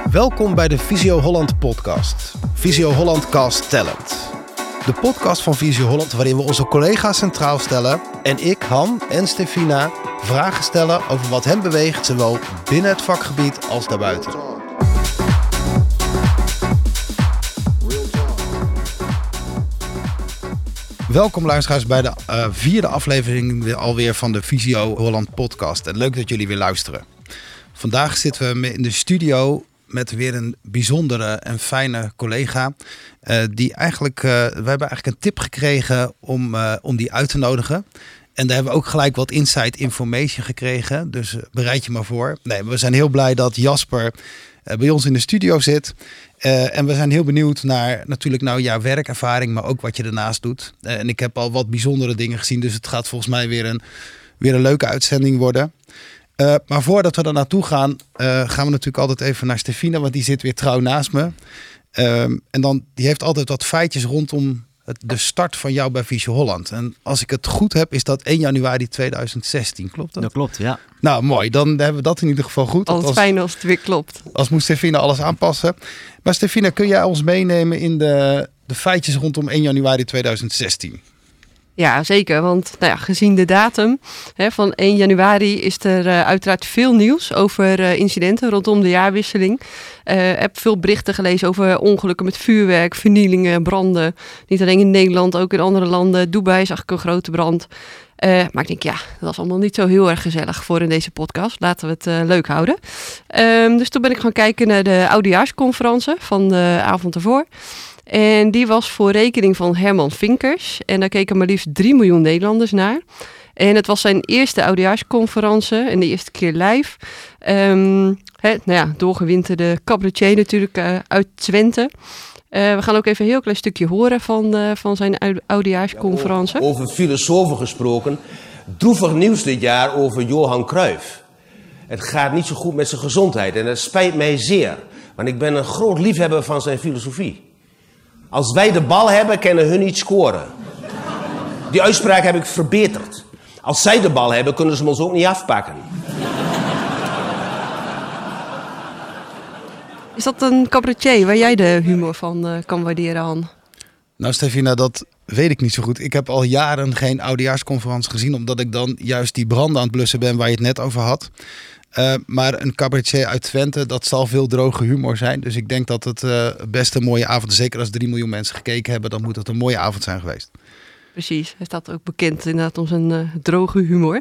Welkom bij de Visio Holland podcast. Visio Holland Cast Talent. De podcast van Visio Holland waarin we onze collega's centraal stellen en ik, Han en Stefina vragen stellen over wat hen beweegt, zowel binnen het vakgebied als daarbuiten. Welkom luisteraars bij de vierde aflevering alweer van de Visio Holland podcast. En leuk dat jullie weer luisteren. Vandaag zitten we in de studio met weer een bijzondere en fijne collega. We hebben eigenlijk een tip gekregen om die uit te nodigen. En daar hebben we ook gelijk wat inside information gekregen. Dus bereid je maar voor. Nee, we zijn heel blij dat Jasper bij ons in de studio zit. En we zijn heel benieuwd naar natuurlijk jouw werkervaring, maar ook wat je daarnaast doet. En ik heb al wat bijzondere dingen gezien. Dus het gaat volgens mij weer een leuke uitzending worden. Maar voordat we daar naartoe gaan, gaan we natuurlijk altijd even naar Stefina, want die zit weer trouw naast me. En dan, die heeft altijd wat feitjes rondom de start van jou bij Visio Holland. En als ik het goed heb, is dat 1 januari 2016, klopt dat? Dat klopt, ja. Nou, mooi. Dan hebben we dat in ieder geval goed. Altijd fijn als het weer klopt. Als moet Stefina alles aanpassen. Maar Stefina, kun jij ons meenemen in de feitjes rondom 1 januari 2016? Ja, zeker. Want gezien de datum van 1 januari is er uiteraard veel nieuws over incidenten rondom de jaarwisseling. Ik heb veel berichten gelezen over ongelukken met vuurwerk, vernielingen, branden. Niet alleen in Nederland, ook in andere landen. Dubai zag ik een grote brand. Maar ik denk, dat was allemaal niet zo heel erg gezellig voor in deze podcast. Laten we het leuk houden. Dus toen ben ik gaan kijken naar de oudejaarsconferentie van de avond ervoor. En die was voor rekening van Herman Vinkers. En daar keken maar liefst 3 miljoen Nederlanders naar. En het was zijn eerste oudejaarsconferentie en de eerste keer live. Doorgewinterde cabaretier natuurlijk uit Twente. We gaan ook even een heel klein stukje horen van zijn oudejaarsconferentie. Over filosofen gesproken. Droevig nieuws dit jaar over Johan Cruijff. Het gaat niet zo goed met zijn gezondheid en dat spijt mij zeer. Want ik ben een groot liefhebber van zijn filosofie. Als wij de bal hebben, kunnen hun niet scoren. Die uitspraak heb ik verbeterd. Als zij de bal hebben, kunnen ze ons ook niet afpakken. Is dat een cabaretier waar jij de humor van kan waarderen, Han? Nou, Stefina, dat weet ik niet zo goed. Ik heb al jaren geen oudejaarsconferentie gezien, omdat ik dan juist die branden aan het blussen ben waar je het net over had. Maar een cabaretier uit Twente, dat zal veel droge humor zijn. Dus ik denk dat het best een mooie avond is. Zeker als 3 miljoen mensen gekeken hebben, dan moet het een mooie avond zijn geweest. Precies, hij staat ook bekend inderdaad om zijn droge humor.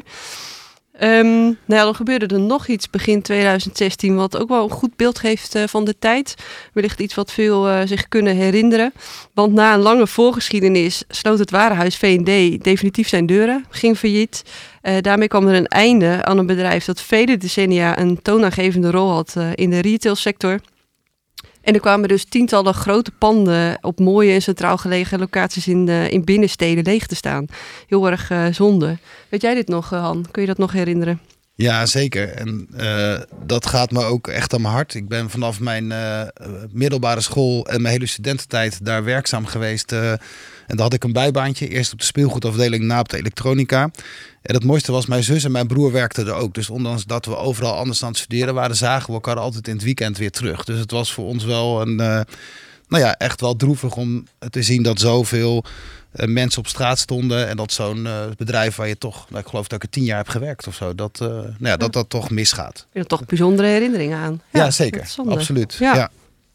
Dan gebeurde er nog iets begin 2016 wat ook wel een goed beeld geeft van de tijd. Wellicht iets wat veel zich kunnen herinneren. Want na een lange voorgeschiedenis sloot het warenhuis V&D definitief zijn deuren, ging failliet. Daarmee kwam er een einde aan een bedrijf dat vele decennia een toonaangevende rol had in de retailsector. En er kwamen dus tientallen grote panden op mooie en centraal gelegen locaties in binnensteden leeg te staan. Heel erg zonde. Weet jij dit nog, Han? Kun je dat nog herinneren? Ja, zeker. En dat gaat me ook echt aan mijn hart. Ik ben vanaf mijn middelbare school en mijn hele studententijd daar werkzaam geweest. En daar had ik een bijbaantje. Eerst op de speelgoedafdeling, na op de elektronica. En het mooiste was, mijn zus en mijn broer werkten er ook. Dus ondanks dat we overal anders aan het studeren waren, zagen we elkaar altijd in het weekend weer terug. Dus het was voor ons wel echt wel droevig om te zien dat zoveel mensen op straat stonden. En dat zo'n bedrijf waar je toch, ik geloof dat ik er 10 jaar heb gewerkt of zo, dat toch misgaat. Je hebt toch bijzondere herinneringen aan. Ja zeker. Absoluut. Ja.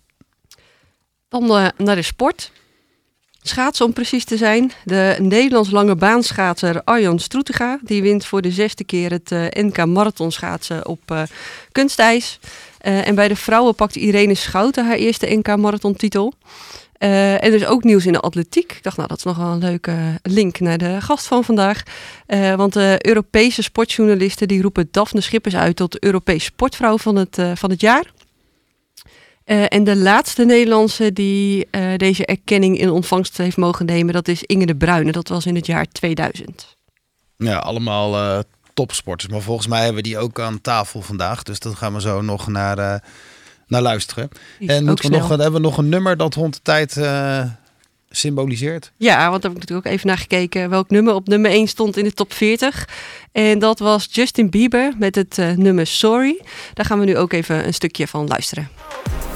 Dan naar de sport. Schaatsen om precies te zijn. De Nederlands lange baanschaatser Arjan Stroetega, die wint voor de 6e keer het NK marathonschaatsen op kunstijs. En bij de vrouwen pakt Irene Schouten haar eerste NK marathontitel. En er is ook nieuws in de atletiek. Ik dacht, dat is nog wel een leuke link naar de gast van vandaag. Want de Europese sportjournalisten die roepen Daphne Schippers uit tot de Europese sportvrouw van het jaar. En de laatste Nederlandse die deze erkenning in ontvangst heeft mogen nemen, dat is Inge de Bruyne. Dat was in het jaar 2000. Ja, allemaal topsporters. Maar volgens mij hebben we die ook aan tafel vandaag. Dus dat gaan we zo nog naar luisteren. En hebben we nog een nummer dat rond de tijd symboliseert? Ja, want daar heb ik natuurlijk ook even naar gekeken welk nummer op nummer 1 stond in de top 40. En dat was Justin Bieber met het nummer Sorry. Daar gaan we nu ook even een stukje van luisteren.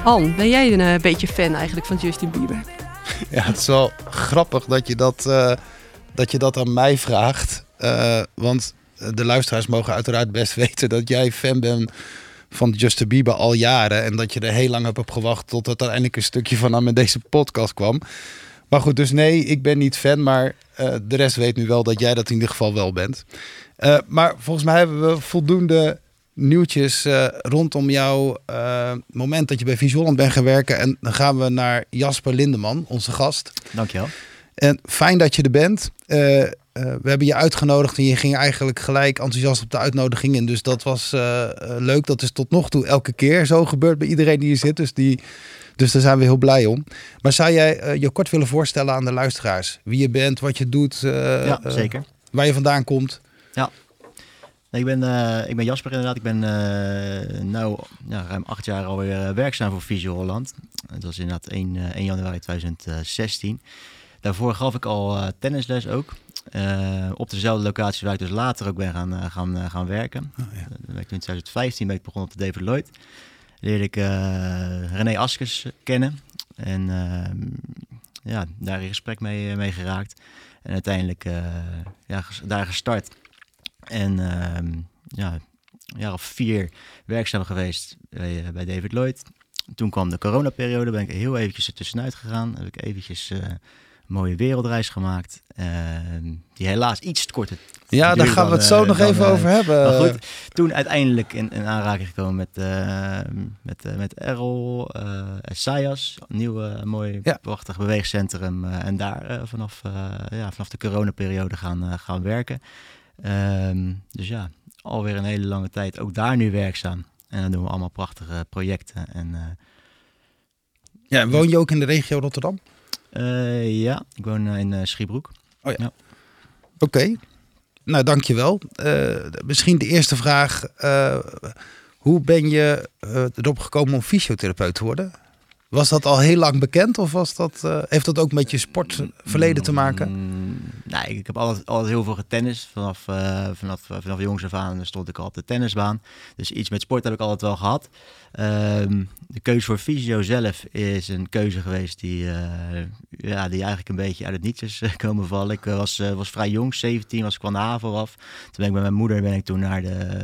Han, ben jij een beetje fan eigenlijk van Justin Bieber? Ja, het is wel grappig dat je dat aan mij vraagt. Want de luisteraars mogen uiteraard best weten dat jij fan bent van Justin Bieber al jaren. En dat je er heel lang op hebt gewacht tot er eindelijk een stukje van aan met deze podcast kwam. Maar goed, dus nee, ik ben niet fan. Maar de rest weet nu wel dat jij dat in ieder geval wel bent. Maar volgens mij hebben we voldoende nieuwtjes rondom jouw moment dat je bij Visie Holland bent gaan werken. En dan gaan we naar Jasper Lindeman, onze gast. Dankjewel. En fijn dat je er bent. We hebben je uitgenodigd en je ging eigenlijk gelijk enthousiast op de uitnodiging in. Dus dat was leuk. Dat is tot nog toe elke keer zo gebeurd bij iedereen die hier zit. Dus daar zijn we heel blij om. Maar zou jij je kort willen voorstellen aan de luisteraars? Wie je bent, wat je doet, Ja, zeker. Waar je vandaan komt? Ja. Nee, ik ben Jasper inderdaad. Ik ben ruim 8 jaar alweer werkzaam voor Visie Holland. Dat was inderdaad 1 januari 2016. Daarvoor gaf ik al tennisles ook. Op dezelfde locatie waar ik dus later ook ben gaan werken. Oh, ja. Toen in 2015 ben ik begonnen op de David Lloyd. Leerde ik René Askes kennen. En daar in gesprek mee geraakt. En uiteindelijk daar gestart. En een jaar of 4 werkzaam geweest bij David Lloyd. Toen kwam de coronaperiode, ben ik heel eventjes er tussenuit gegaan. Heb ik eventjes een mooie wereldreis gemaakt. Die helaas iets korter. Ja, daar gaan we het zo nog even over hebben. Maar goed, toen uiteindelijk in aanraking gekomen met Errol, Essayas. Een nieuw, mooi, prachtig beweegcentrum. En daar vanaf de coronaperiode gaan werken. Dus ja, alweer een hele lange tijd ook daar nu werkzaam. En dan doen we allemaal prachtige projecten. En woon je ook in de regio Rotterdam? Ja, ik woon in Schiebroek. Oh ja. Oké. Nou, dankjewel. Misschien de eerste vraag. Hoe ben je erop gekomen om fysiotherapeut te worden? Was dat al heel lang bekend of heeft dat ook met je sportverleden te maken? Nee, ik heb altijd heel veel getennist. Vanaf jongs af aan stond ik al op de tennisbaan. Dus iets met sport heb ik altijd wel gehad. De keuze voor fysio zelf is een keuze geweest die eigenlijk een beetje uit het niets is komen vallen. Ik was vrij jong, 17, was ik van de HAVO af. Toen ben ik met mijn moeder naar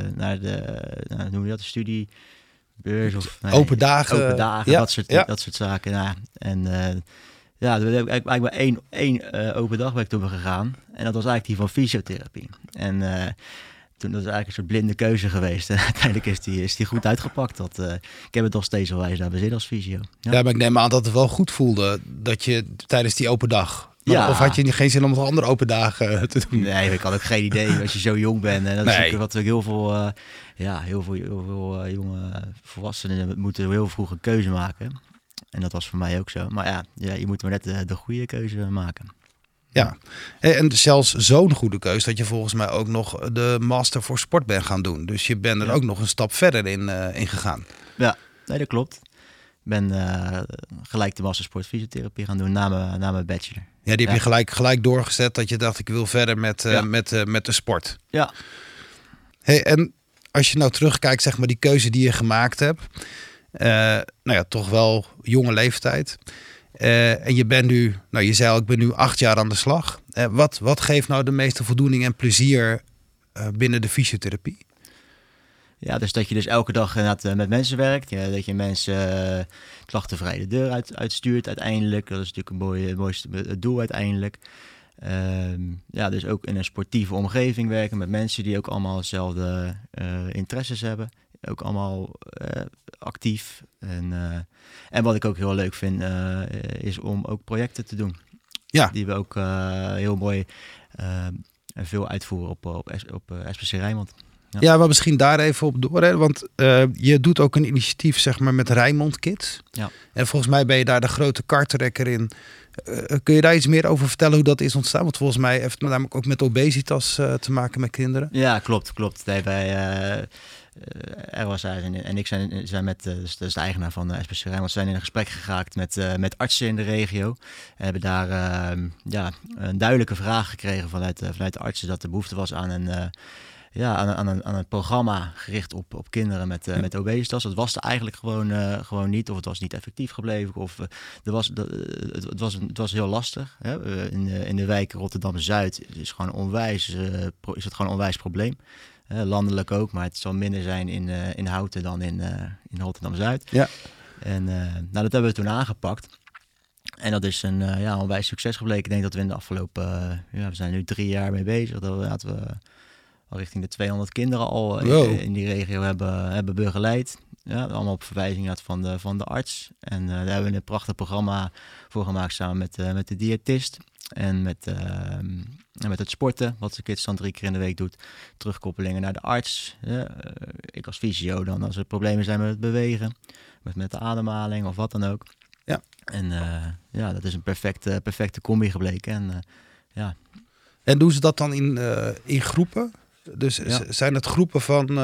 de studie... Open dagen, dat soort zaken. Ja. En toen heb ik eigenlijk maar één open dag ben ik toen gegaan. En dat was eigenlijk die van fysiotherapie. En toen dat is eigenlijk een soort blinde keuze geweest. En uiteindelijk is die goed uitgepakt. Ik heb het nog steeds wel wijs naar mijn zin als fysio. Ja, maar ik neem aan dat het wel goed voelde dat je tijdens die open dag... Of had je geen zin om nog andere open dagen te doen? Nee, ik had ook geen idee als je zo jong bent. En dat is wat heel veel jonge volwassenen moeten heel vroeg een keuze maken. En dat was voor mij ook zo. Maar ja je moet maar net de goede keuze maken. Ja, en zelfs zo'n goede keuze dat je volgens mij ook nog de Master voor Sport bent gaan doen. Dus je bent er ook nog een stap verder in gegaan. Ja, nee, dat klopt. Ik ben gelijk de Master Sport Fysiotherapie gaan doen na mijn bachelor. Ja, die heb je gelijk doorgezet dat je dacht ik wil verder met de sport. Ja. Hey, en als je nou terugkijkt, zeg maar die keuze die je gemaakt hebt. Toch wel jonge leeftijd. En je bent nu, je zei al, ik ben nu 8 jaar aan de slag. Wat geeft nou de meeste voldoening en plezier binnen de fysiotherapie? Ja, dus dat je dus elke dag met mensen werkt. Ja, dat je mensen klachtenvrij de deur uitstuurt uiteindelijk. Dat is natuurlijk het mooiste doel uiteindelijk. Dus ook in een sportieve omgeving werken met mensen die ook allemaal dezelfde interesses hebben. Ook allemaal actief. En wat ik ook heel leuk vind, is om ook projecten te doen. Ja. Die we ook heel mooi en veel uitvoeren op SPC Rijnmond. Ja, maar misschien daar even op door. Hè? Want je doet ook een initiatief zeg maar met Rijnmond Kids. Ja. En volgens mij ben je daar de grote kartrekker in. Kun je daar iets meer over vertellen hoe dat is ontstaan? Want volgens mij heeft het namelijk ook met obesitas te maken met kinderen. Ja, klopt. Nee, Erwas en ik zijn met, dus dat is de eigenaar van SPC Rijnmond, zijn in een gesprek geraakt met artsen in de regio. En hebben daar een duidelijke vraag gekregen vanuit de artsen dat er behoefte was aan aan een programma gericht op kinderen met obesitas. Dat was er eigenlijk gewoon niet. Of het was niet effectief gebleven. Of het was heel lastig. Hè? In de wijk Rotterdam-Zuid is het gewoon een onwijs probleem. Landelijk ook, maar het zal minder zijn in Houten dan in Rotterdam-Zuid. Ja. En dat hebben we toen aangepakt. En dat is een onwijs succes gebleken. Ik denk dat we in de afgelopen... we zijn nu 3 jaar mee bezig. Dat we al richting de 200 kinderen al in die regio hebben begeleid. Ja, allemaal op verwijzing van de arts. En daar hebben we een prachtig programma voor gemaakt samen met de diëtist. En met het sporten, wat de kids dan 3 keer in de week doet. Terugkoppelingen naar de arts. Ik als fysio dan, als er problemen zijn met het bewegen. Met de ademhaling of wat dan ook. Ja. En dat is een perfecte combi gebleken. En doen ze dat dan in groepen? Dus zijn het groepen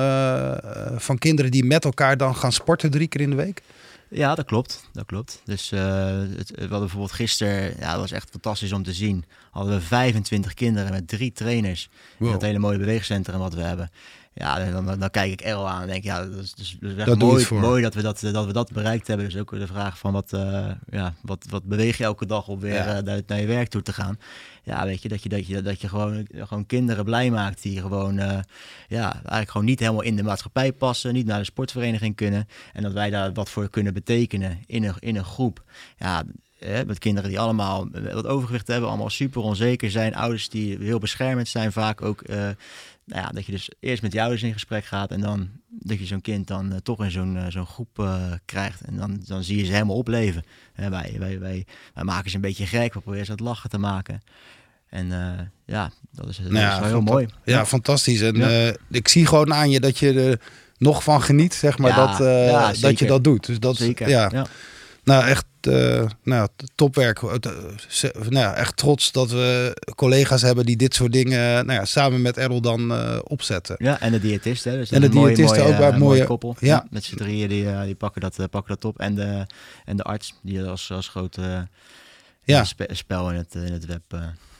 van kinderen die met elkaar dan gaan sporten 3 keer in de week? Ja, dat klopt. Dus we hadden bijvoorbeeld gisteren, dat was echt fantastisch om te zien, hadden we 25 kinderen met 3 trainers in dat hele mooie beweegcentrum wat we hebben. Ja, dan kijk ik Errol aan en denk, dat is echt mooi dat we dat bereikt hebben. Dus ook de vraag van wat beweeg je elke dag om weer naar je werk toe te gaan. Ja, weet je, dat je gewoon kinderen blij maakt die gewoon, eigenlijk gewoon niet helemaal in de maatschappij passen, niet naar de sportvereniging kunnen. En dat wij daar wat voor kunnen betekenen in een groep. Ja, met kinderen die allemaal wat overgewicht hebben, allemaal super onzeker zijn. Ouders die heel beschermend zijn, vaak ook... dat je dus eerst met je ouders in gesprek gaat en dan dat je zo'n kind dan toch in zo'n groep krijgt. En dan zie je ze helemaal opleven. Wij maken ze een beetje gek, we proberen ze het lachen te maken. En dat is wel heel mooi. Ja, fantastisch. En ik zie gewoon aan je dat je er nog van geniet, zeg maar, dat je dat doet. Dus dat zeker. Ja. Nou, echt topwerk. Echt trots dat we collega's hebben die dit soort dingen samen met Errol dan opzetten. Ja, en de diëtist. Hè? Dus en de diëtist ook bij een mooie koppel. Ja. Met z'n drieën die pakken dat op. En de arts die als grote spel in het web.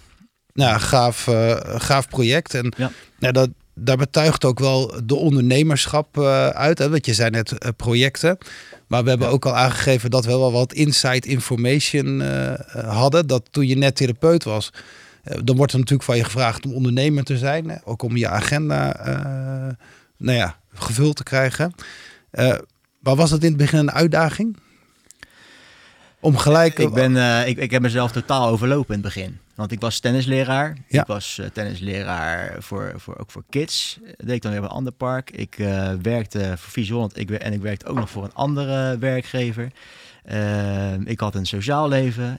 Gaaf project. En daar betuigt ook wel de ondernemerschap uit. Hè? Want je zei net projecten. Maar we hebben ook al aangegeven dat we wel wat inside information hadden. Dat toen je net therapeut was, dan wordt er natuurlijk van je gevraagd om ondernemer te zijn. Hè? Ook om je agenda gevuld te krijgen. Maar was dat in het begin een uitdaging? Om gelijk... Ik heb mezelf totaal overlopen in het begin. Want ik was tennisleraar. Ja. Ik was tennisleraar ook voor kids. Dat deed ik dan weer bij een ander park. Ik werkte voor Visie Holland. Ik werkte ook nog voor een andere werkgever. Ik had een sociaal leven.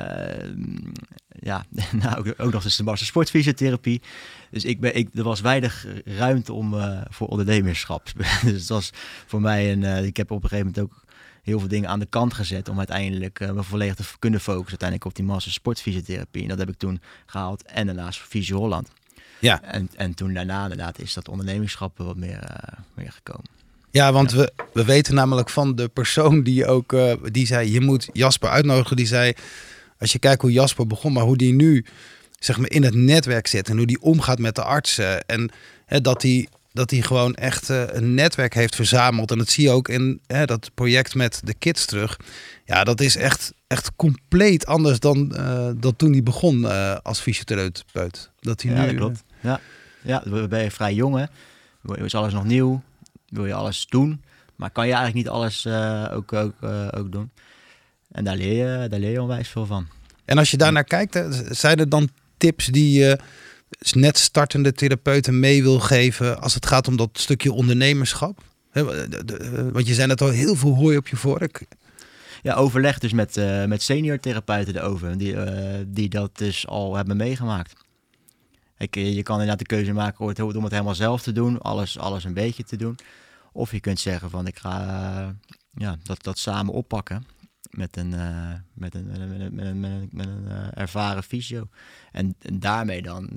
Ook nog eens de master sportfysiotherapie. Dus er was weinig ruimte voor ondernemerschap. Dus het was voor mij ik heb op een gegeven moment ook heel veel dingen aan de kant gezet om uiteindelijk me volledig te kunnen focussen uiteindelijk op die master sportfysiotherapie. En dat heb ik toen gehaald en daarnaast voor Visie Holland. Ja. En toen daarna inderdaad is dat ondernemerschap wat meer gekomen. Ja, want we weten namelijk van de persoon die zei, je moet Jasper uitnodigen. Die zei, als je kijkt hoe Jasper begon, maar hoe die nu zeg maar in het netwerk zit en hoe die omgaat met de artsen en dat hij gewoon echt een netwerk heeft verzameld. En dat zie je ook in dat project met de kids terug. Ja, dat is echt compleet anders dan toen hij begon als fysiotherapeut. Dat klopt. Ja, we ben vrij jong, hè. Is alles nog nieuw. Wil je alles doen. Maar kan je eigenlijk niet alles ook doen. En daar leer je onwijs veel van. En als je daarnaar kijkt, zijn er dan tips die je net startende therapeuten mee wil geven als het gaat om dat stukje ondernemerschap? Want je zei net al, heel veel hooi op je vork. Ja, overleg dus met senior therapeuten erover, die dat dus al hebben meegemaakt. Je kan inderdaad de keuze maken om het helemaal zelf te doen, alles een beetje te doen. Of je kunt zeggen van ik ga dat samen oppakken met een ervaren fysio. En daarmee dan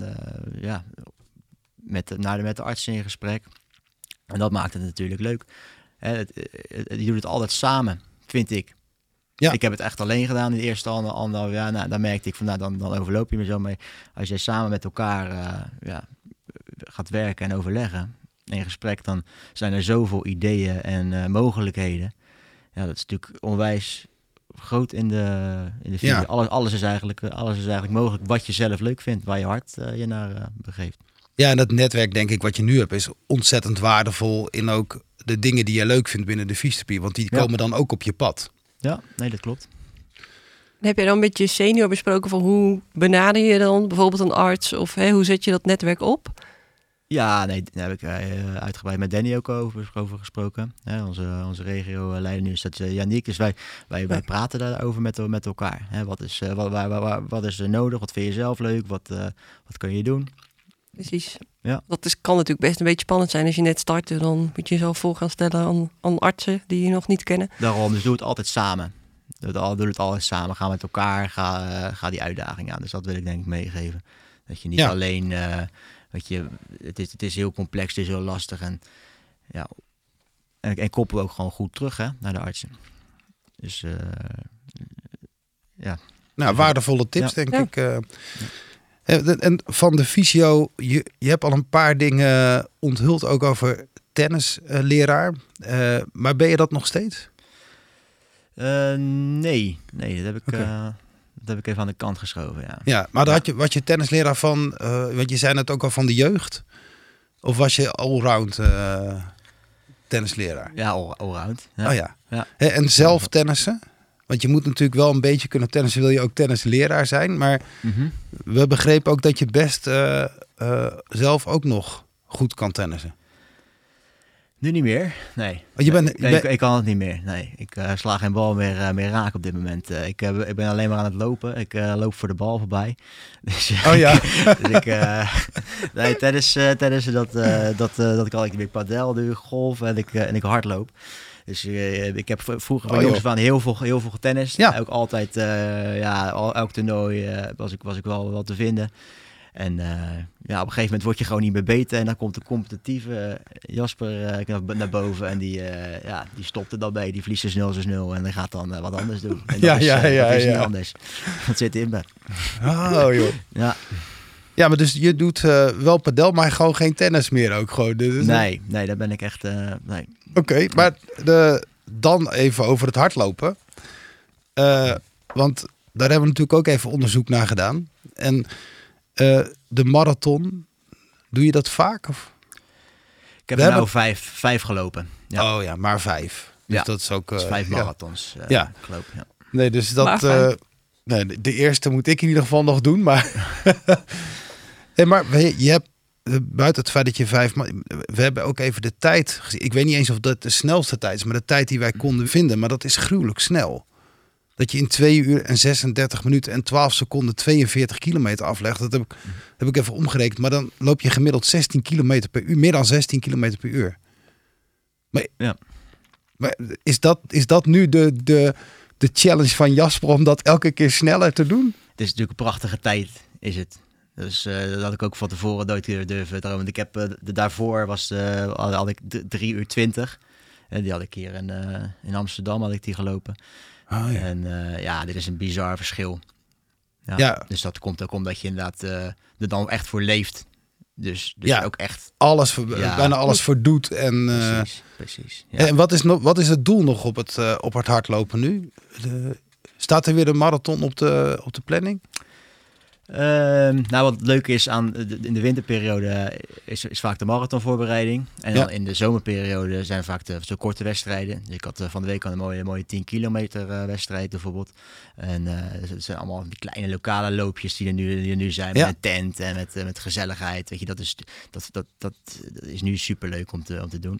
met de arts in gesprek. En dat maakt het natuurlijk leuk. Je doet het altijd samen, vind ik. Ja. Ik heb het echt alleen gedaan in de eerste anderhalf jaar. Nou, dan merkte ik van dan overloop je me zo mee. Als jij samen met elkaar gaat werken en overleggen in gesprek, dan zijn er zoveel ideeën en mogelijkheden. Ja, dat is natuurlijk onwijs groot in de visie. Ja. Alles is eigenlijk mogelijk wat je zelf leuk vindt, waar je hart je naar begeeft. Ja, en dat netwerk, denk ik, wat je nu hebt, is ontzettend waardevol in ook de dingen die je leuk vindt binnen de fysiotherapie. Want die komen dan ook op je pad. Ja, nee, dat klopt. Heb je dan met je senior besproken van hoe benader je dan bijvoorbeeld een arts? Of hoe zet je dat netwerk op? Ja, nee, daar heb ik uitgebreid met Danny ook over gesproken. Onze regio-leider nu is dat Yannick. Dus wij praten daarover met elkaar. Wat is er nodig? Wat vind je zelf leuk? Wat kun je doen? Precies. Ja. Dat kan natuurlijk best een beetje spannend zijn als je net start. Dan moet je jezelf voor gaan stellen aan artsen die je nog niet kennen. Daarom, dus doe het altijd samen. Doe het altijd samen. Ga met elkaar, ga die uitdaging aan. Dus dat wil ik denk ik meegeven. Dat je niet alleen... het is heel complex, het is heel lastig. En koppel ook gewoon goed terug naar de artsen. Dus ja. Nou, waardevolle tips, denk ik. En van de fysio, je hebt al een paar dingen onthuld, ook over tennisleraar. Maar ben je dat nog steeds? Nee, dat heb ik even aan de kant geschoven, Ja, maar was je tennisleraar van, want je zei het ook al van de jeugd? Of was je allround tennisleraar? Ja, allround. Ja. Oh ja. En zelf tennissen? Want je moet natuurlijk wel een beetje kunnen tennissen, wil je ook tennisleraar zijn. Maar we begrepen ook dat je best zelf ook nog goed kan tennissen. Nu niet meer, nee. Ik kan het niet meer, nee. Ik sla geen bal meer raak op dit moment. Ik ben alleen maar aan het lopen. Ik loop voor de bal voorbij. Dus, tennissen, dat kan ik weer padel, doe golf en ik hardloop. Dus ik heb vroeger van jongens aan heel veel getennist. Ja. Ook altijd, elk toernooi was ik wel te vinden. En op een gegeven moment word je gewoon niet meer beter. En dan komt de competitieve Jasper naar boven. En die stopt er dan bij. Die verliest 6-0. En die gaat dan wat anders doen. En dat is niet anders. Dat zit in me. Oh joh. Ja. Ja, maar dus je doet wel padel, maar gewoon geen tennis meer ook gewoon. Dus nee, daar ben ik echt... nee. Oké, maar dan even over het hardlopen. Want daar hebben we natuurlijk ook even onderzoek naar gedaan. En de marathon, doe je dat vaak? Of? Ik heb er 5 gelopen. Ja. Oh ja, maar 5. Dus dat is ook... dat is 5 marathons gelopen, ja. Nee, dus dat... de eerste moet ik in ieder geval nog doen, maar... maar je hebt, buiten het feit dat je 5... We hebben ook even de tijd gezien. Ik weet niet eens of dat de snelste tijd is, maar de tijd die wij konden vinden. Maar dat is gruwelijk snel. Dat je in 2 uur en 36 minuten en 12 seconden 42 kilometer aflegt. Dat heb ik even omgerekend. Maar dan loop je gemiddeld 16 kilometer per uur. Meer dan 16 kilometer per uur. Maar is dat nu de challenge van Jasper om dat elke keer sneller te doen? Het is natuurlijk een prachtige tijd, is het. Dus dat had ik ook van tevoren nooit durven dromen. Want ik heb daarvoor had ik 3 uur 20. En die had ik hier in Amsterdam had ik die gelopen. Oh, ja. En dit is een bizar verschil. Ja. Dus dat komt ook omdat je inderdaad er dan echt voor leeft. Dus ook echt... Bijna alles voor doet. En, precies. Ja. En wat is het doel nog op het hardlopen nu? Staat er weer een marathon op de planning? Wat leuk is in de winterperiode is vaak de marathonvoorbereiding. En dan in de zomerperiode zijn vaak de korte wedstrijden. Dus ik had van de week al een mooie 10 kilometer wedstrijd bijvoorbeeld. En het zijn allemaal die kleine lokale loopjes die er nu zijn. Met een tent en met gezelligheid. Weet je, dat is nu superleuk om te doen.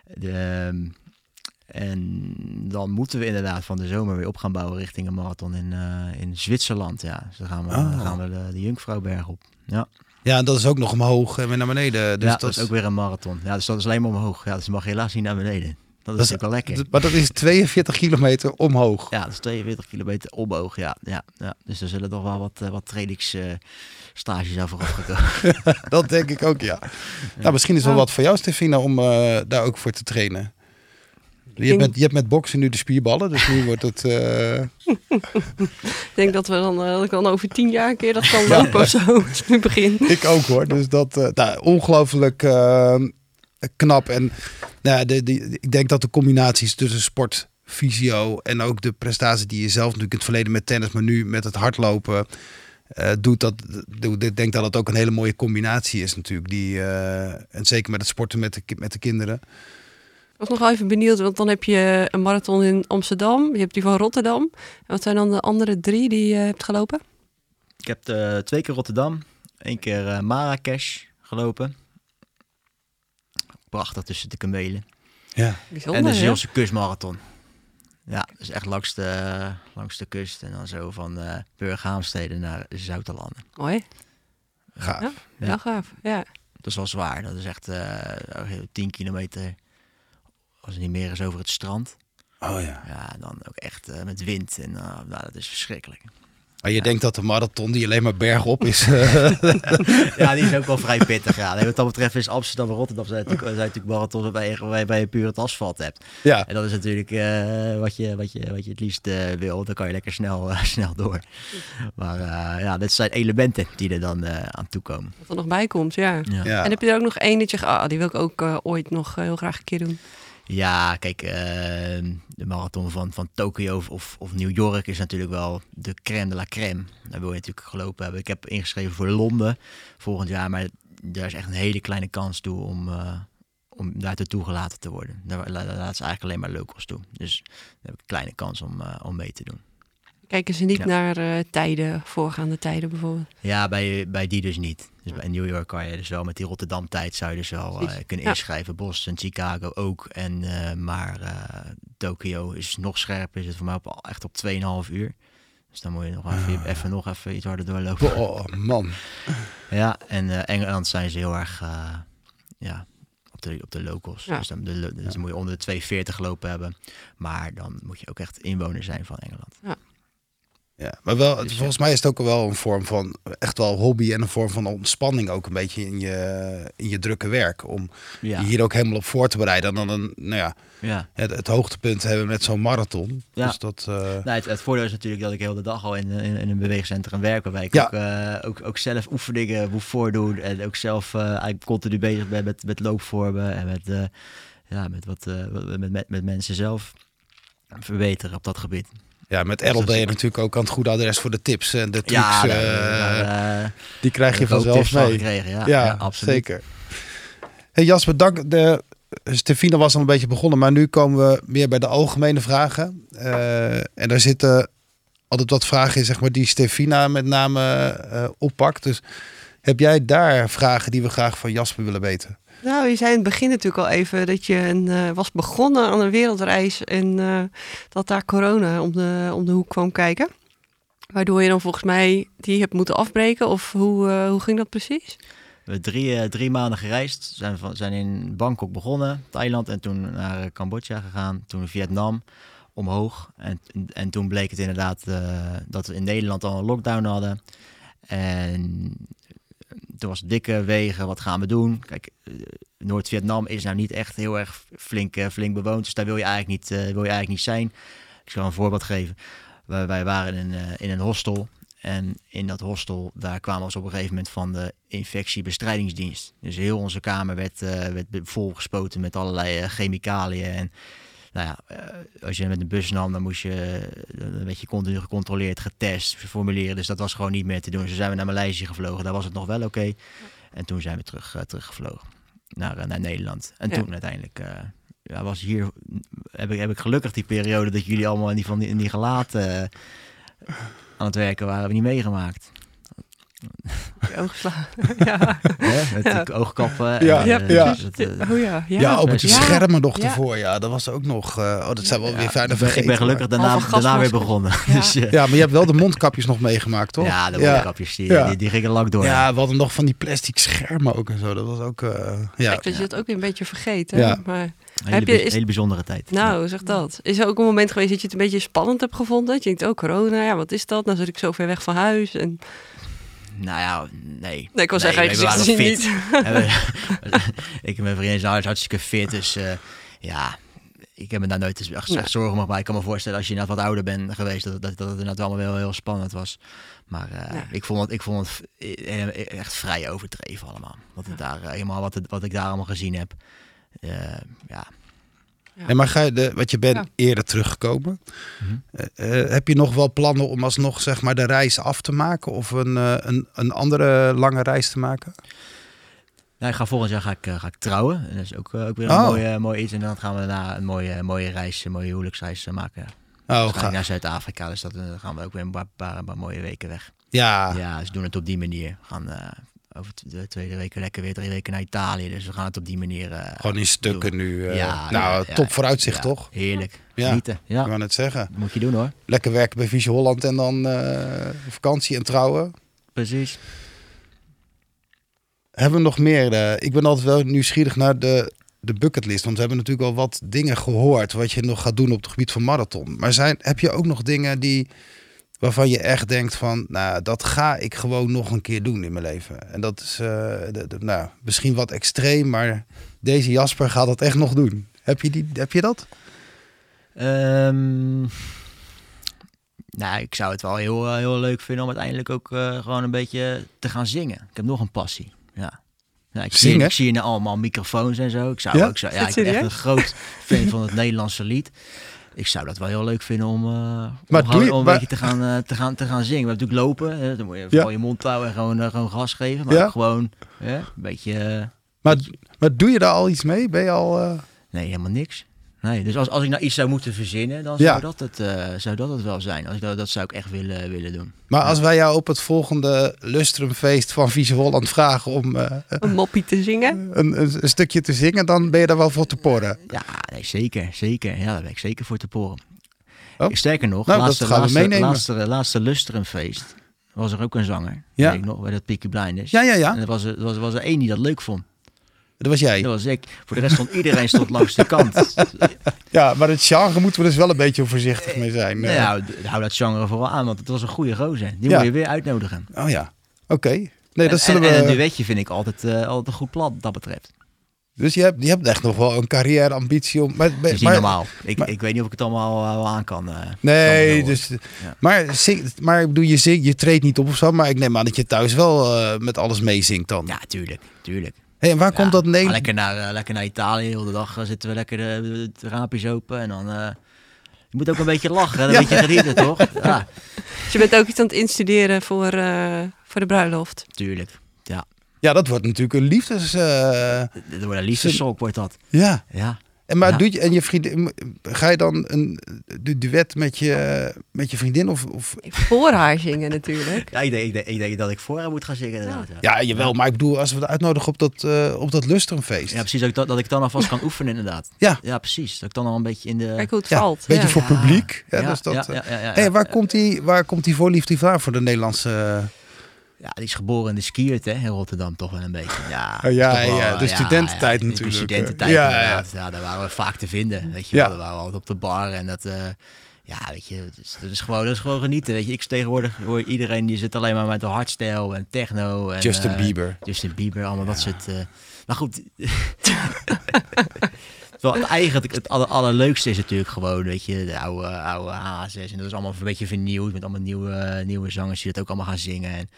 En dan moeten we inderdaad van de zomer weer op gaan bouwen richting een marathon in Zwitserland. Ja, dus dan gaan we de Jungfrauberg op. Ja, en dat is ook nog omhoog en weer naar beneden. Dus dat is ook weer een marathon. Ja, dus dat is alleen maar omhoog. Ja, dus je mag helaas niet naar beneden. Dat is natuurlijk wel lekker. Maar dat is 42 kilometer omhoog. Ja, dat is 42 kilometer omhoog. Ja. Dus er zullen toch wel wat trainingsstages aan vooraf gekomen. Dat denk ik ook, ja. Nou, misschien is wel wat voor jou, Stefina, om daar ook voor te trainen. Je hebt met boksen nu de spierballen, dus nu wordt het... Ik denk dat ik dan over 10 jaar een keer dat kan lopen of zo. Als ik nu begin. Ik ook hoor. Dus dat ongelooflijk knap. En ik denk dat de combinaties tussen sport, fysio en ook de prestatie die je zelf natuurlijk in het verleden met tennis, maar nu met het hardlopen doet. Ik denk dat het ook een hele mooie combinatie is natuurlijk. En zeker met het sporten met de kinderen. Ik was nog wel even benieuwd, want dan heb je een marathon in Amsterdam. Je hebt die van Rotterdam. En wat zijn dan de andere 3 die je hebt gelopen? Ik heb 2 keer Rotterdam, 1 keer Marrakesh gelopen. Prachtig tussen de kamelen. Ja. Bijzonder, En de Zeelse kustmarathon. Ja, dus echt langs de kust en dan zo van Burghaamstede naar Zoutelanden. Mooi. Gaaf. Ja, heel gaaf. Ja. Dat is wel zwaar. Dat is echt 10 kilometer, als het niet meer is, over het strand. Oh ja. Ja, dan ook echt met wind. En dat is verschrikkelijk. Maar je denkt dat de marathon die alleen maar bergop is. Ja, die is ook wel vrij pittig. Ja. Nee, wat dat betreft is Amsterdam en Rotterdam zijn natuurlijk marathons waarbij je puur het asfalt hebt. Ja. En dat is natuurlijk wat je het liefst wil. Dan kan je lekker snel door. Maar dit zijn elementen die er dan aan toekomen. Wat er nog bij komt, ja. Ja. En heb je er ook nog één dat je zegt, die wil ik ook ooit nog heel graag een keer doen? Ja, kijk, de marathon van Tokio of New York is natuurlijk wel de crème de la crème. Daar wil je natuurlijk gelopen hebben. Ik heb ingeschreven voor Londen volgend jaar, maar daar is echt een hele kleine kans toe om daar toegelaten te worden. Daar laten ze eigenlijk alleen maar locals toe. Dus daar heb ik een kleine kans om mee te doen. Kijken ze niet naar voorgaande tijden bijvoorbeeld? Ja, bij die dus niet. Dus bij New York kan je dus wel met die Rotterdam-tijd zou je dus wel kunnen inschrijven. Boston, Chicago ook. Maar Tokio is nog scherper. Is het voor mij echt op 2,5 uur. Dus dan moet je nog even iets harder doorlopen. Oh man. Ja, en Engeland zijn ze heel erg op de locals. Ja. Dus dan moet je onder de 2,40 gelopen hebben. Maar dan moet je ook echt inwoner zijn van Engeland. Ja. Ja, maar volgens mij is het ook wel een vorm van echt wel hobby en een vorm van ontspanning ook een beetje in je drukke werk. Om je hier ook helemaal op voor te bereiden. En dan het hoogtepunt hebben met zo'n marathon. Ja. Dus dat, het voordeel is natuurlijk dat ik heel de dag al in een beweegcentrum werk. Waarbij ik ook zelf oefeningen moet voordoen. En ook zelf eigenlijk continu bezig ben met loopvormen. En met mensen zelf verbeteren op dat gebied. Ja, met Errol ben je natuurlijk ook aan het goede adres voor de tips en de trucs. Die krijg je vanzelf mee. Gekregen, ja, absoluut. Zeker. Hey Jasper, dank. Stefina was al een beetje begonnen, maar nu komen we meer bij de algemene vragen. En daar zitten altijd wat vragen in, zeg maar, die Stefina met name oppakt. Dus heb jij daar vragen die we graag van Jasper willen weten? Nou, je zei in het begin natuurlijk al even dat je was begonnen aan een wereldreis en dat daar corona om de hoek kwam kijken. Waardoor je dan volgens mij die hebt moeten afbreken, of hoe ging dat precies? We hebben 3 maanden gereisd, zijn in Bangkok begonnen, Thailand, en toen naar Cambodja gegaan, toen Vietnam omhoog. En toen bleek het inderdaad dat we in Nederland al een lockdown hadden. En toen was dikke wegen, wat gaan we doen? Kijk, Noord-Vietnam is nou niet echt heel erg flink bewoond, dus daar wil je eigenlijk niet zijn. Ik zal een voorbeeld geven. Wij waren in een hostel. En in dat hostel, daar kwamen we op een gegeven moment van de infectiebestrijdingsdienst. Dus heel onze kamer werd volgespoten met allerlei chemicaliën. En als je met een bus nam, dan werd je continu gecontroleerd, getest, formulieren. Dus dat was gewoon niet meer te doen. Dus zijn we naar Maleisië gevlogen, daar was het nog wel oké. En toen zijn we teruggevlogen naar Nederland. En toen uiteindelijk heb ik gelukkig die periode dat jullie allemaal in die gelaten aan het werken waren, we niet meegemaakt. Oogslagen. Met oogkappen. Op het schermen nog ervoor. Ja, dat was ook nog. Dat zijn wel weer fijne vergeten. Ik ben gelukkig daarna weer begonnen. Ja. Dus, ja, maar je hebt wel de mondkapjes nog meegemaakt, toch? Ja, de mondkapjes die gingen lang door. Ja, we hadden nog van die plastic schermen ook en zo. Dat was ook. Kijk, dat je dat ook een beetje vergeten. Ja. Maar hele bijzondere tijd. Nou, zeg dat. Is er ook een moment geweest dat je het een beetje spannend hebt gevonden? Dat je denkt, corona, wat is dat? Nou zit ik zo ver weg van huis. En... Nou ja, nee. Ik wil zeggen, ik zie niet. Ik en mijn vriendin zijn hartstikke fit, dus ik heb me daar nooit echt zorgen over bij. Ik kan me voorstellen als je inderdaad wat ouder bent geweest, dat het inderdaad allemaal wel heel spannend was. Maar ik vond het echt vrij overdreven allemaal. Wat het daar helemaal wat ik daar allemaal gezien heb. En maar want je bent eerder teruggekomen. Heb je nog wel plannen om alsnog zeg maar de reis af te maken of een andere lange reis te maken? Nou, volgend jaar ga ik trouwen. En dat is ook weer een mooi iets. En dan gaan we daarna een mooie reis, een mooie huwelijksreis maken. Naar Zuid-Afrika. Dus dan gaan we ook weer een paar mooie weken weg. Ja, dus we doen het op die manier. We gaan over de tweede week lekker weer 3 weken naar Italië. Dus we gaan het op die manier gewoon in stukken doen. Nu. Top vooruitzicht toch? Heerlijk. Ja, genieten. Ja. Ik wou net zeggen. Dat moet je doen hoor. Lekker werken bij Visie Holland en dan vakantie en trouwen. Precies. Hebben we nog meer? Ik ben altijd wel nieuwsgierig naar de bucketlist. Want we hebben natuurlijk al wat dingen gehoord wat je nog gaat doen op het gebied van marathon. Maar heb je ook nog dingen waarvan je echt denkt van, nou, dat ga ik gewoon nog een keer doen in mijn leven. En dat is misschien wat extreem, maar deze Jasper gaat dat echt nog doen. Heb je dat? Nou, ik zou het wel heel leuk vinden om uiteindelijk ook gewoon een beetje te gaan zingen. Ik heb nog een passie. Ja. Ik zie nu allemaal microfoons en zo. Ik ben echt een groot fan van het Nederlandse lied. Ik zou dat wel heel leuk vinden om een beetje te gaan zingen. We hebben natuurlijk lopen. Dan moet je vooral je mond houden en gewoon gas geven. Maar gewoon een beetje... Maar doe je daar al iets mee? Ben je al... Nee, helemaal niks. Nee, dus als ik nou iets zou moeten verzinnen, dan zou dat het wel zijn. Dat zou ik echt willen doen. Maar als wij jou op het volgende Lustrumfeest van Visie Holland vragen om... een moppie te zingen? Een stukje te zingen, dan ben je daar wel voor te porren. Ja, nee, zeker. Ja, daar ben ik zeker voor te porren. Oh. Sterker nog, dat gaan we meenemen. Laatste Lustrumfeest was er ook een zanger. Ja. Weet ik nog, bij dat Peaky Blinders. Ja. En er was er één die dat leuk vond. Dat was jij. Dat was ik. Voor de rest stond iedereen langs de kant. Ja, maar het genre moeten we dus wel een beetje voorzichtig mee zijn. Nou, hou dat genre vooral aan, want het was een goede gozer. Die moet je weer uitnodigen. Oh ja, oké. Nee, dat zullen we... En een duetje vind ik altijd een goed plan wat dat betreft. Dus je hebt echt nog wel een carrière-ambitie om... Dat is niet normaal. Ik weet niet of ik het allemaal wel aan kan. Nee, dus... Ja. Maar ik bedoel, je treedt niet op of zo, maar ik neem aan dat je thuis wel met alles meezingt dan. Ja, tuurlijk. Hey, en waar komt dat lekker naar Italië. Heel de dag zitten we lekker de raampjes open. En dan... je moet ook een beetje lachen. Een beetje genieten, toch? Ja. Dus je bent ook iets aan het instuderen voor de bruiloft? Tuurlijk, ja. Ja, dat wordt natuurlijk een liefdes... Dat wordt een liefdessok, wordt dat. Ja. En doe je en je vriendin, ga je dan een duet met je vriendin of? Voor haar zingen natuurlijk. Ja, ik denk dat ik voor haar moet gaan zingen inderdaad. Ja, jawel, maar ik bedoel, als we het uitnodigen op dat Lustrumfeest. Ja, precies, dat ik dan alvast kan oefenen inderdaad. Ja, precies. Dat ik dan al een beetje in de... Kijk hoe het valt. Een beetje voor publiek. Waar komt die voorliefde vandaan voor de Nederlandse... Ja, die is geboren in de Skiert, hè, in Rotterdam toch wel een beetje. De studententijd natuurlijk. De studententijd, inderdaad. Ja, daar waren we vaak te vinden, weet je wel. Daar waren we altijd op de bar en dat... weet je, dat is gewoon genieten, weet je. Tegenwoordig hoor iedereen, die zit alleen maar met de hardstyle en techno. En, Justin Bieber, allemaal dat soort... Maar goed... Het allerleukste is natuurlijk gewoon, weet je, de oude hazes. En dat is allemaal een beetje vernieuwd met allemaal nieuwe zangers die dat ook allemaal gaan zingen. En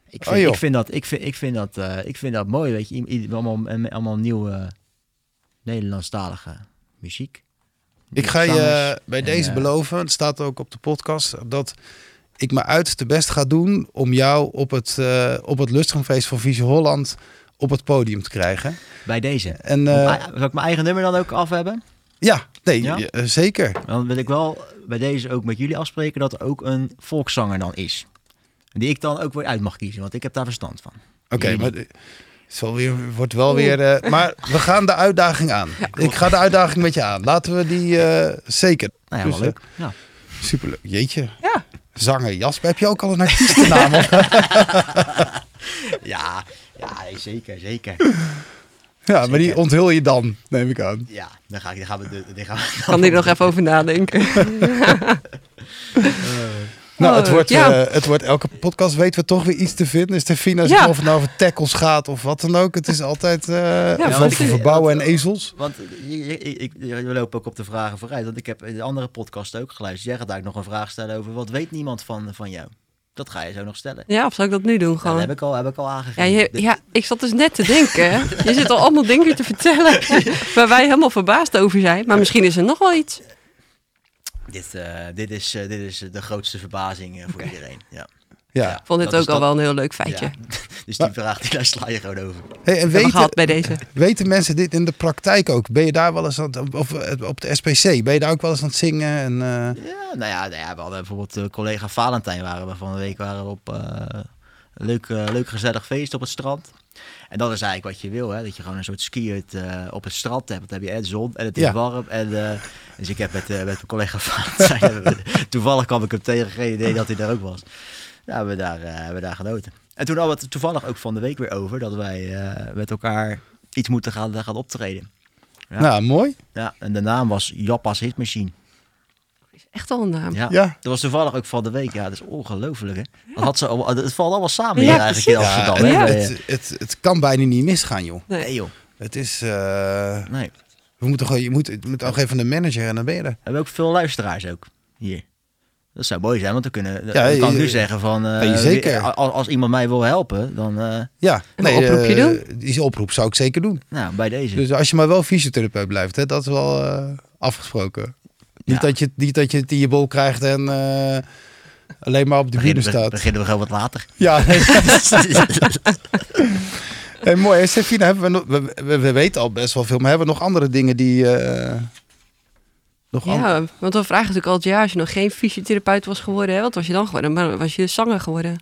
ik vind dat mooi, weet je. Allemaal nieuwe Nederlandstalige muziek. Ik ga je bij deze beloven, het staat ook op de podcast, dat ik mijn uiterste best ga doen om jou op het Lustrumfeest van Visie Holland op het podium te krijgen. Bij deze. En, zal ik mijn eigen nummer dan ook af hebben? Ja, zeker. Dan wil ik wel bij deze ook met jullie afspreken dat er ook een volkszanger dan is. Die ik dan ook weer uit mag kiezen, want ik heb daar verstand van. Oké, maar wordt wel weer... maar we gaan de uitdaging aan. Ja, ik ga de uitdaging met je aan. Laten we die zeker... Nou ja, wel leuk. Ja. Superleuk. Jeetje. Ja. Zanger Jasper, heb je ook al een artiestennaam? Ja, zeker. Ja, maar die onthul je dan, neem ik aan. Ja, dan gaan we kan die nog even over nadenken. Nou, Oh, ja. het wordt elke podcast weten we toch weer iets te vinden. Stefina, Ja. of het nou over tackles gaat of wat dan ook. Het is altijd want- over verbouwen en ezels. Want we lopen ook op de vragen vooruit. Want ik heb in de andere podcast ook geluisterd. Jij gaat daar nog een vraag stellen over wat weet niemand van jou? Dat ga je zo nog stellen. Ja, of zou ik dat nu doen Ja, gewoon? dat heb ik al aangegeven. Ja, ik zat dus net te denken. Hè. Je zit al allemaal dingen te vertellen waar wij helemaal verbaasd over zijn. Maar misschien is er nog wel iets. Dit is de grootste verbazing voor iedereen. Ja. Ja. Ik vond dit Dat ook is al dat- wel een heel leuk feitje. Ja. Dus die vraag die daar sla je gewoon over. Hey, en Hebben we gehad bij deze. weten mensen dit in de praktijk ook? Ben je daar wel eens of op de SPC, ben je daar ook wel eens aan het zingen? En, Ja, nou ja, we hadden bijvoorbeeld collega Valentijn waren we van de week op een leuk gezellig feest op het strand. En dat is eigenlijk wat je wil, hè? Dat je gewoon een soort skihut op het strand hebt. Dan heb je de zon en het is Ja. warm. Dus ik heb met mijn collega Valentijn, toevallig kwam ik hem tegen, geen idee dat hij daar ook was. Ja, hebben we daar genoten. En toen hadden we het toevallig ook van de week weer over dat wij met elkaar iets moeten gaan optreden. Ja. Nou, mooi. Ja, en de naam was Jappa's Hitmachine. Echt al een naam. Ja. Ja. Dat was toevallig ook van de week. Ja, dat is ongelooflijk, hè? Dat had ze, het valt allemaal samen Ja, hier eigenlijk in precies. Amsterdam. Ja, hè? het kan bijna niet misgaan, joh. Nee, joh. Het is... Nee. we moeten gewoon, je moet ook even een manager en dan ben je er. We hebben ook veel luisteraars ook hier. Dat zou mooi zijn, want dan Ja, kan ik nu zeggen van... ben je zeker? Als iemand mij wil helpen, dan... Ja, Een oproepje doen? Die oproep zou ik zeker doen. nou, bij deze. Dus als je maar wel fysiotherapeut blijft, hè, dat is wel afgesproken. Niet, Ja. dat je het in je bol krijgt en alleen maar op de bühne staat. Beginnen we gewoon wat later. Ja, nee. Hey, mooi. Hey, Stefina, hebben we, nog, we weten al best wel veel, maar hebben we nog andere dingen die... Ja, want we vragen natuurlijk altijd, ja, als je nog geen fysiotherapeut was geworden, hè, wat was je dan geworden? Maar was je zanger geworden?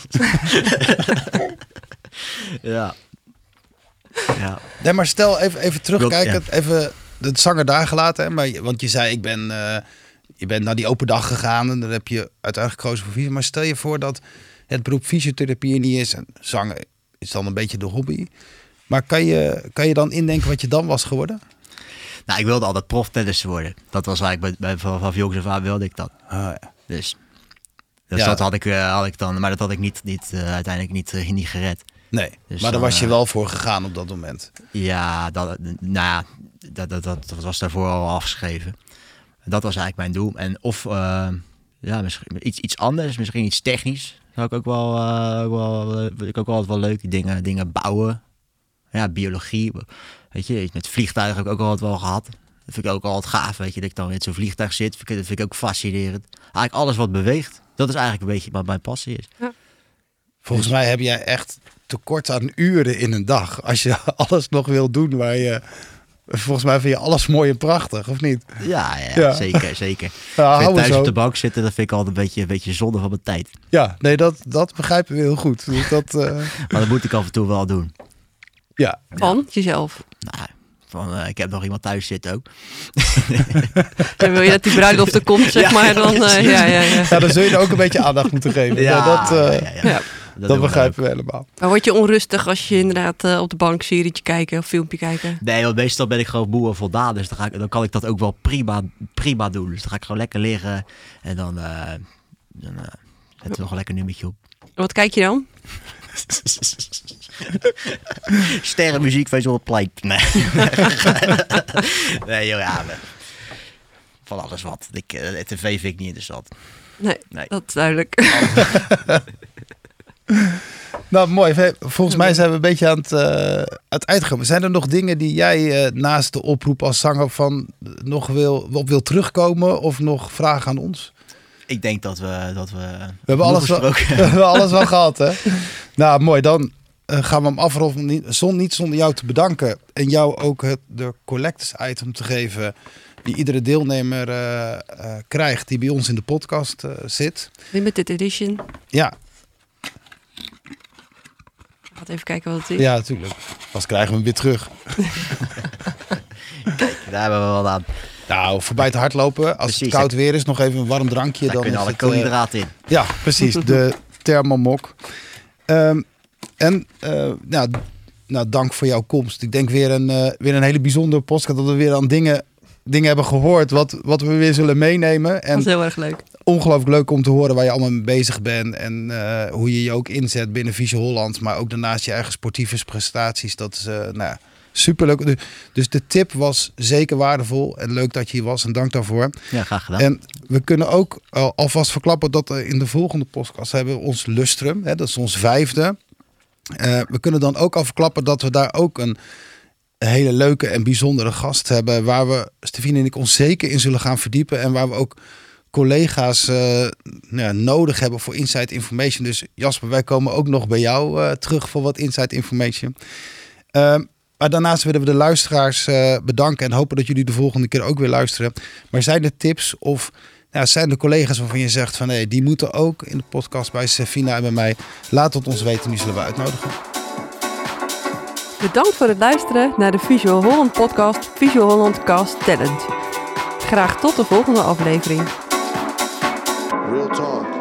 Ja. Ja. Nee, maar stel even terugkijken, Ja. even de zanger daar gelaten. Hè, maar, want je zei, je bent naar die open dag gegaan en dan heb je uiteindelijk gekozen voor fysio. Maar stel je voor dat het beroep fysiotherapie niet is en zangen is dan een beetje de hobby. Maar kan je dan indenken wat je dan was geworden? Nou, ik wilde altijd proftennisser worden. Dat was eigenlijk vanaf jongs af aan wilde ik dat. Ah, ja. Dus Ja. dat had ik dan, maar dat had ik uiteindelijk niet gered. Nee, Dus maar daar dan, was je wel voor gegaan op dat moment. Ja, dat was daarvoor al afgeschreven. Dat was eigenlijk mijn doel. En of misschien iets anders, misschien iets technisch. Zou ik ook vind ik ook altijd wel leuke dingen bouwen. Ja, biologie. Weet je, met vliegtuigen heb ik ook altijd wel gehad. Dat vind ik ook altijd gaaf, weet je, dat ik dan in zo'n vliegtuig zit. Dat vind ik ook fascinerend. Eigenlijk alles wat beweegt, dat is eigenlijk een beetje wat mijn passie is. Volgens mij heb jij echt tekort aan uren in een dag. Als je alles nog wil doen waar je... Volgens mij vind je alles mooi en prachtig, of niet? Ja. Ja. Zeker. Ja, Ik vind hou thuis zo. op de bank zitten, dat vind ik altijd een beetje zonde van mijn tijd. Ja, nee, dat begrijpen we heel goed. Dus dat, Maar dat moet ik af en toe wel doen. ja. Van jezelf. Nou, ik heb nog iemand thuis zitten ook. En wil je dat die bruiloft er komt, zeg Ja, maar, dan... precies. Ja, dan zul je er ook een beetje aandacht moeten geven. Ja, Ja. dat doen we begrijpen we helemaal. Maar word je onrustig als je inderdaad op de bank serietje kijken of filmpje kijken? Nee, want meestal ben ik gewoon moe en voldaan. Dus dan kan ik dat ook wel prima doen. Dus dan ga ik gewoon lekker liggen. En dan zetten we nog een lekker nummertje op. Wat kijk je dan? Sterrenmuziek van zo'n pleit. Nee. Nee, joh, ja. Van alles wat. TV vind ik niet interessant. Nee, Nee. dat is duidelijk. Nou, mooi. Volgens mij zijn we een beetje aan het eind gekomen. Zijn er nog dingen die jij naast de oproep als zanger van nog wil terugkomen? Of nog vragen aan ons? Ik denk dat we We hebben alles wel, besproken we hebben alles wel gehad, hè? Nou, mooi. Dan gaan we hem afronden. Niet zonder jou te bedanken. En jou ook de collectors item te geven die iedere deelnemer krijgt die bij ons in de podcast zit. Limited edition. Ja, Laat even kijken wat het is. ja, natuurlijk. Pas krijgen we hem weer terug. Daar hebben we wel aan. Nou, voorbij te hardlopen. Als Precies, het koud weer is, nog even een warm drankje. Daar Dan kunnen is alle het, koolhydraten in. ja, precies. De thermomok. Nou, dank voor jouw komst. Ik denk weer een hele bijzondere podcast. Dat we weer aan dingen hebben gehoord wat we weer zullen meenemen. Dat En is heel erg leuk. ongelooflijk leuk om te horen waar je allemaal mee bezig bent. En hoe je je ook inzet binnen Visio Holland. Maar ook daarnaast je eigen sportieve prestaties. Dat is superleuk. Dus de tip was zeker waardevol. En leuk dat je hier was. En dank daarvoor. Ja, graag gedaan. En we kunnen ook alvast verklappen dat in de volgende podcast hebben we ons lustrum. Hè, dat is ons 5e. We kunnen dan ook al verklappen dat we daar ook een hele leuke en bijzondere gast hebben. Waar we, Stefine en ik, ons zeker in zullen gaan verdiepen. En waar we ook collega's nodig hebben voor inside information. Dus Jasper, wij komen ook nog bij jou terug voor wat inside information. Maar daarnaast willen we de luisteraars bedanken en hopen dat jullie de volgende keer ook weer luisteren. Maar zijn er tips of zijn er collega's waarvan je zegt van nee, die moeten ook in de podcast bij Stefina en bij mij? Laat het ons weten, die zullen we uitnodigen. Bedankt voor het luisteren naar de Visio Holland podcast Visio Holland Cast Talent. Graag tot de volgende aflevering. Real talk.